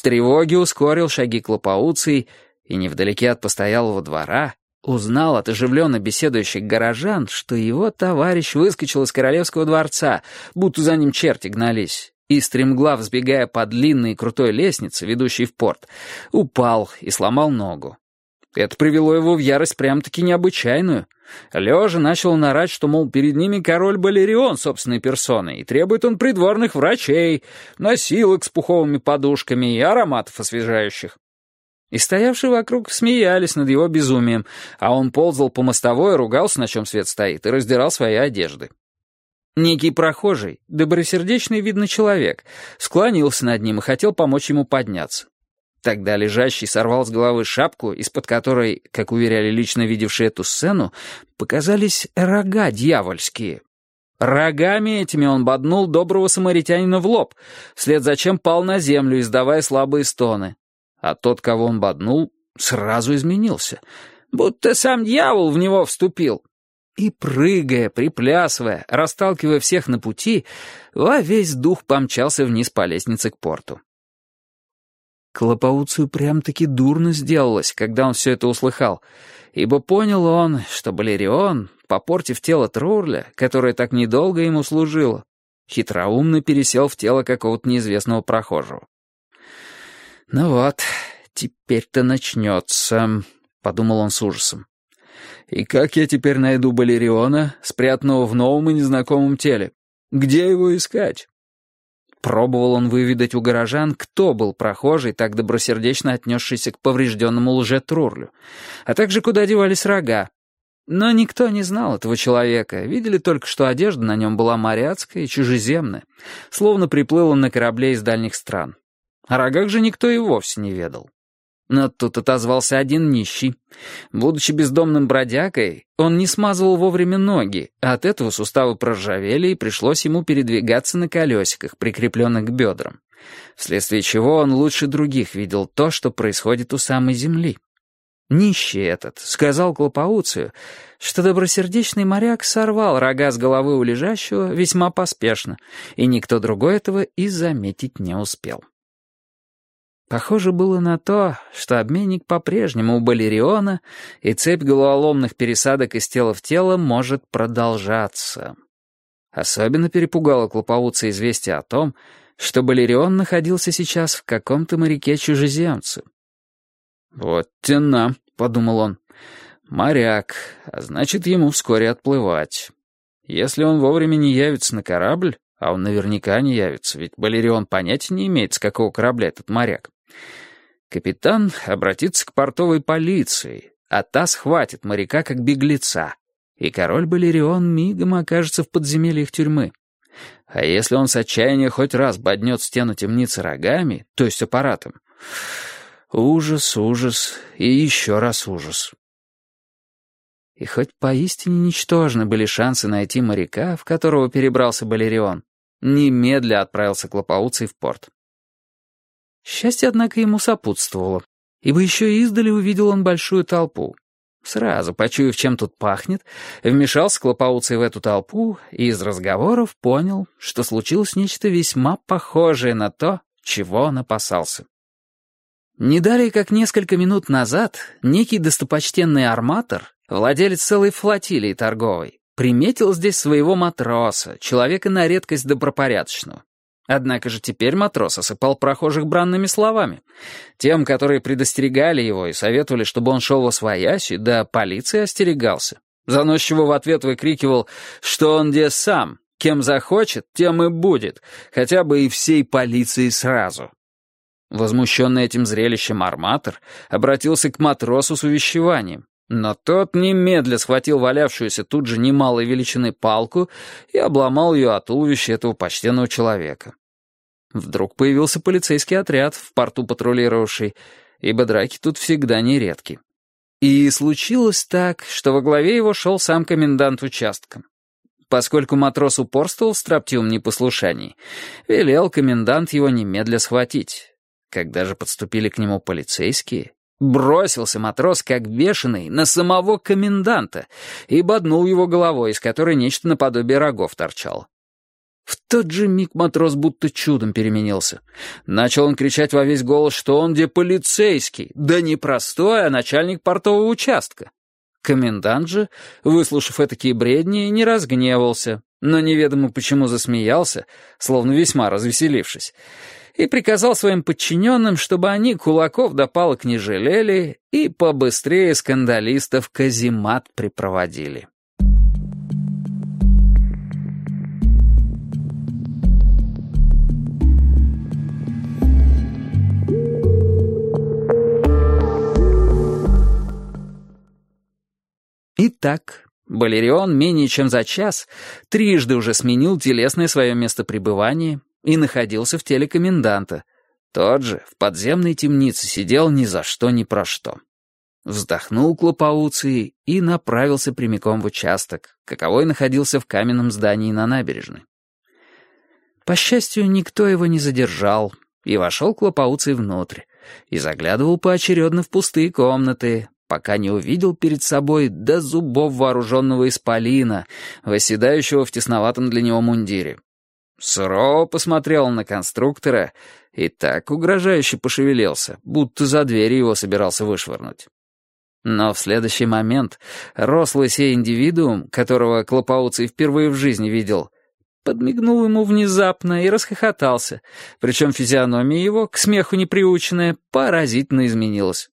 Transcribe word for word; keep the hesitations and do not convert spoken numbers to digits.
тревоге ускорил шаги к Лопоуций и невдалеке от постоялого двора узнал от оживленно беседующих горожан, что его товарищ выскочил из королевского дворца, будто за ним черти гнались, и, стремглав сбегая по длинной и крутой лестнице, ведущей в порт, упал и сломал ногу. Это привело его в ярость прям-таки необычайную. Лежа начал он орать, что, мол, перед ними король Балерион собственной персоной, и требует он придворных врачей, носилок с пуховыми подушками и ароматов освежающих. И стоявшие вокруг смеялись над его безумием, а он ползал по мостовой, ругался, на чем свет стоит, и раздирал свои одежды. Некий прохожий, добросердечный, видно, человек, склонился над ним и хотел помочь ему подняться. Тогда лежащий сорвал с головы шапку, из-под которой, как уверяли лично видевшие эту сцену, показались рога дьявольские. Рогами этими он боднул доброго самаритянина в лоб, вслед за чем пал на землю, издавая слабые стоны. А тот, кого он боднул, сразу изменился, будто сам дьявол в него вступил. И, прыгая, приплясывая, расталкивая всех на пути, во весь дух помчался вниз по лестнице к порту. Клопоуцию прям-таки дурно сделалось, когда он все это услыхал, ибо понял он, что Балерион, попортив тело Трурля, которое так недолго ему служило, хитроумно пересел в тело какого-то неизвестного прохожего. «Ну вот, теперь-то начнется», — подумал он с ужасом. «И как я теперь найду Балериона, спрятанного в новом и незнакомом теле? Где его искать?» Пробовал он выведать у горожан, кто был прохожий, так добросердечно отнесшийся к поврежденному лже-Трурлю, а также куда девались рога. Но никто не знал этого человека, видели только, что одежда на нем была моряцкая и чужеземная, словно приплыл он на корабле из дальних стран. О рогах же никто и вовсе не ведал. Но тут отозвался один нищий. Будучи бездомным бродягой, он не смазывал вовремя ноги, а от этого суставы проржавели, и пришлось ему передвигаться на колесиках, прикрепленных к бедрам, вследствие чего он лучше других видел то, что происходит у самой земли. Нищий этот сказал Клопоуцию, что добросердечный моряк сорвал рога с головы у лежащего весьма поспешно, и никто другой этого и заметить не успел. Похоже было на то, что обменник по-прежнему у Балериона, и цепь головоломных пересадок из тела в тело может продолжаться. Особенно перепугало Клопоуция известие о том, что Балерион находился сейчас в каком-то моряке-чужеземце. «Вот тена», — подумал он, — «моряк, а значит, ему вскоре отплывать. Если он вовремя не явится на корабль, а он наверняка не явится, ведь Балерион понятия не имеет, с какого корабля этот моряк, капитан обратится к портовой полиции, а та схватит моряка как беглеца, и король Балерион мигом окажется в подземельях тюрьмы. А если он с отчаяния хоть раз боднет стену темницы рогами, то есть аппаратом, ужас, ужас и еще раз ужас». И хоть поистине ничтожны были шансы найти моряка, в которого перебрался Балерион, немедля отправился Клопоуций в порт. Счастье, однако, ему сопутствовало, ибо еще издали увидел он большую толпу. Сразу, почуяв, чем тут пахнет, вмешался Клопоуций в эту толпу и из разговоров понял, что случилось нечто весьма похожее на то, чего он опасался. Не далее, как несколько минут назад, некий достопочтенный арматор, владелец целой флотилии торговой, приметил здесь своего матроса, человека на редкость добропорядочного. Однако же теперь матрос осыпал прохожих бранными словами. Тем, которые предостерегали его и советовали, чтобы он шел восвояси, да полиции остерегался. Заносчиво в ответ выкрикивал, что он где сам, кем захочет, тем и будет, хотя бы и всей полиции сразу. Возмущенный этим зрелищем арматор обратился к матросу с увещеванием, но тот немедля схватил валявшуюся тут же немалой величины палку и обломал ее от туловища этого почтенного человека. Вдруг появился полицейский отряд, в порту патрулировавший, ибо драки тут всегда нередки. И случилось так, что во главе его шел сам комендант участка. Поскольку матрос упорствовал в строптивом непослушании, велел комендант его немедля схватить. Когда же подступили к нему полицейские, бросился матрос, как бешеный, на самого коменданта и боднул его головой, из которой нечто наподобие рогов торчало. В тот же миг матрос будто чудом переменился. Начал он кричать во весь голос, что он где полицейский, да не простой, а начальник портового участка. Комендант же, выслушав этакие бредни, не разгневался, но неведомо почему засмеялся, словно весьма развеселившись, и приказал своим подчиненным, чтобы они кулаков до палок не жалели и побыстрее скандалистов в каземат припроводили. Итак, Балерион менее чем за час трижды уже сменил телесное свое место пребывания и находился в теле коменданта. Тот же в подземной темнице сидел ни за что ни про что. Вздохнул Клопауций и направился прямиком в участок, каковой находился в каменном здании на набережной. По счастью, никто его не задержал, и вошел Клопауций внутрь, и заглядывал поочередно в пустые комнаты, пока не увидел перед собой до зубов вооруженного исполина, восседающего в тесноватом для него мундире. Сурово посмотрел на конструктора и так угрожающе пошевелился, будто за дверь его собирался вышвырнуть. Но в следующий момент рослый сей индивидуум, которого Клопауций впервые в жизни видел, подмигнул ему внезапно и расхохотался, причем физиономия его, к смеху неприученная, поразительно изменилась.